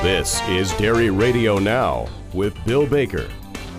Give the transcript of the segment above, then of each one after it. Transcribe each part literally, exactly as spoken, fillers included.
This is Dairy Radio Now with Bill Baker.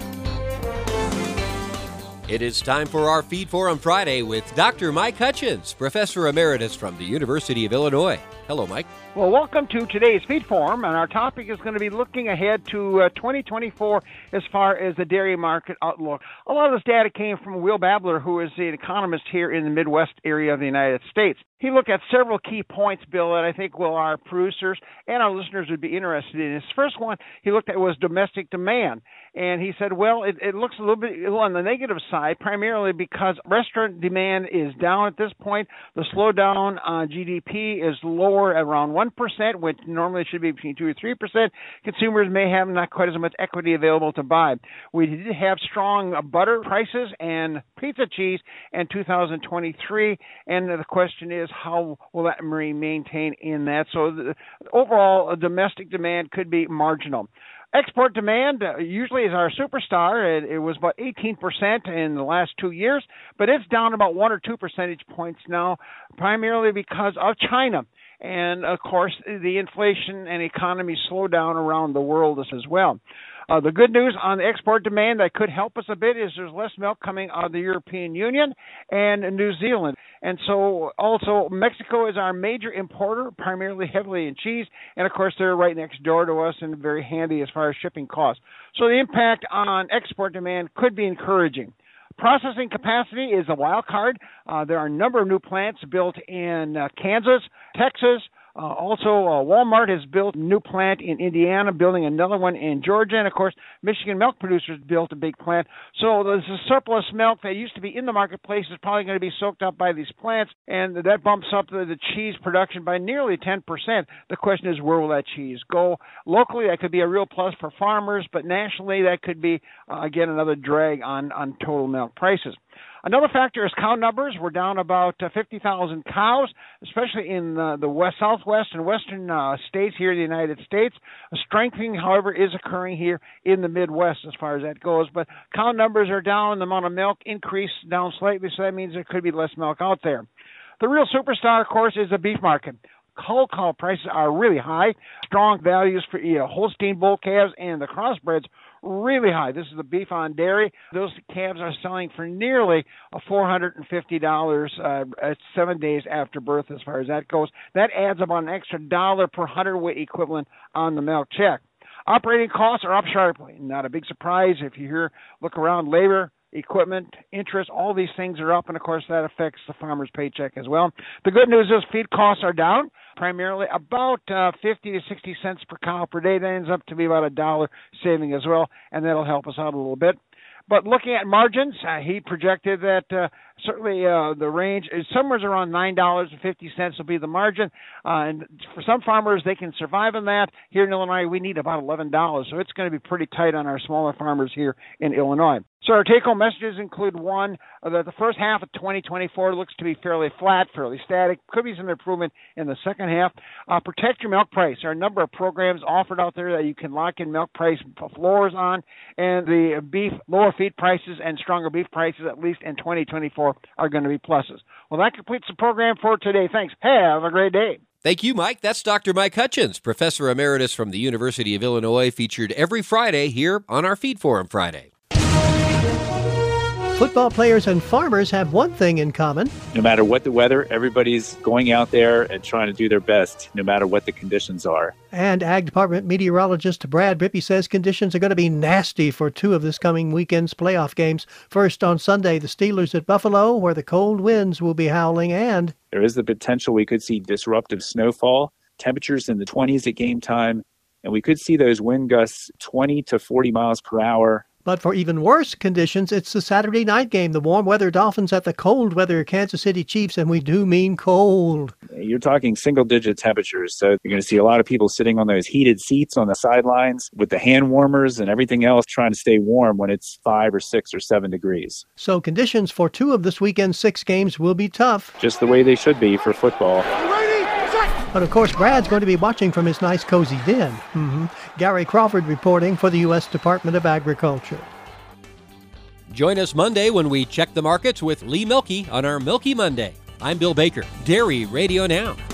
It is time for our Feed Forum Friday with Doctor Mike Hutchins, Professor Emeritus from the University of Illinois. Hello, Mike. Well, welcome to today's Feed Forum, and our topic is going to be looking ahead to uh, twenty twenty-four as far as the dairy market outlook. A lot of this data came from Will Babler, who is an economist here in the Midwest area of the United States. He looked at several key points, Bill, that I think will our producers and our listeners would be interested in. His first one he looked at was domestic demand. And he said, well, it, it looks a little bit on the negative side, primarily because restaurant demand is down at this point. The slowdown on G D P is lower at around one percent, which normally should be between two or three percent. Consumers may have not quite as much equity available to buy. We did have strong butter prices and pizza cheese in two thousand twenty-three, and the question is, how will that maintain in that? So the, overall, domestic demand could be marginal. Export demand uh, usually is our superstar. It, it was about eighteen percent in the last two years, but it's down about one or two percentage points now, primarily because of China. And, of course, the inflation and economy slowdown around the world as well. Uh, the good news on the export demand that could help us a bit is there's less milk coming out of the European Union and New Zealand. And so also Mexico is our major importer, primarily heavily in cheese. And, of course, they're right next door to us and very handy as far as shipping costs. So the impact on export demand could be encouraging. Processing capacity is a wild card. Uh, there are a number of new plants built in uh, Kansas, Texas. Uh, also, uh, Walmart has built a new plant in Indiana, building another one in Georgia. And, of course, Michigan milk producers built a big plant. So there's a surplus milk that used to be in the marketplace is probably going to be soaked up by these plants, and that bumps up the, the cheese production by nearly ten percent. The question is, where will that cheese go? Locally, that could be a real plus for farmers, but nationally, that could be, uh, again, another drag on, on total milk prices. Another factor is cow numbers. We're down about uh, fifty thousand cows, especially in uh, the west, southwest and western uh, states here in the United States. A strengthening, however, is occurring here in the Midwest as far as that goes. But cow numbers are down. The amount of milk increased down slightly, so that means there could be less milk out there. The real superstar, of course, is the beef market. Whole cow prices are really high. Strong values for you know, Holstein bull calves and the crossbreds really high. This is the beef on dairy. Those calves are selling for nearly four hundred fifty dollars uh, seven days after birth as far as that goes. That adds about an extra dollar per hundredweight equivalent on the milk check. Operating costs are up sharply. Not a big surprise if you hear, look around, labor, equipment, interest, all these things are up, and of course that affects the farmer's paycheck as well. The good news is feed costs are down, primarily about uh, fifty to sixty cents per cow per day. That ends up to be about a dollar saving as well, and that'll help us out a little bit. But looking at margins, uh, he projected that uh, certainly uh, the range is somewhere around nine dollars and fifty cents will be the margin. Uh, and for some farmers, they can survive on that. Here in Illinois, we need about eleven dollars, so it's going to be pretty tight on our smaller farmers here in Illinois. So our take-home messages include, one, uh, that the first half of twenty twenty-four looks to be fairly flat, fairly static. Could be some improvement in the second half. Uh, protect your milk price. There are a number of programs offered out there that you can lock in milk price floors on, and the beef, lower feed prices and stronger beef prices, at least in twenty twenty-four, are going to be pluses. Well, that completes the program for today. Thanks. Have a great day. Thank you, Mike. That's Doctor Mike Hutchins, Professor Emeritus from the University of Illinois, featured every Friday here on our Feed Forum Friday. Football players and farmers have one thing in common. No matter what the weather, everybody's going out there and trying to do their best, no matter what the conditions are. And Ag Department meteorologist Brad Rippey says conditions are going to be nasty for two of this coming weekend's playoff games. First on Sunday, the Steelers at Buffalo, where the cold winds will be howling, and there is the potential we could see disruptive snowfall, temperatures in the twenties at game time, and we could see those wind gusts twenty to forty miles per hour. But for even worse conditions, it's the Saturday night game. The warm weather Dolphins at the cold weather Kansas City Chiefs, and we do mean cold. You're talking single-digit temperatures, so you're going to see a lot of people sitting on those heated seats on the sidelines with the hand warmers and everything else trying to stay warm when it's five or six or seven degrees. So conditions for two of this weekend's six games will be tough. Just the way they should be for football. But, of course, Brad's going to be watching from his nice, cozy den. Mm-hmm. Gary Crawford reporting for the U S Department of Agriculture. Join us Monday when we check the markets with Lee Milkey on our Milky Monday. I'm Bill Baker, Dairy Radio Now.